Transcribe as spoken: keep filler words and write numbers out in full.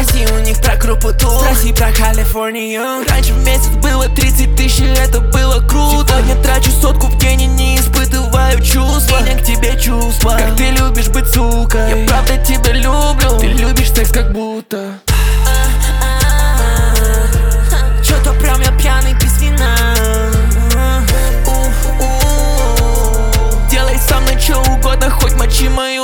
Спроси у них про крупоту, спроси про Калифорнию. Раньше в месяц было тридцать тысяч, это было круто. Сегодня трачу сотку в день и не испытываю чувства. У меня к тебе чувства, как ты любишь быть сукой. Я правда тебя люблю, ты любишь секс как будто. Чё-то прям я пьяный без вина. Делай со мной чё угодно, хоть мочи мои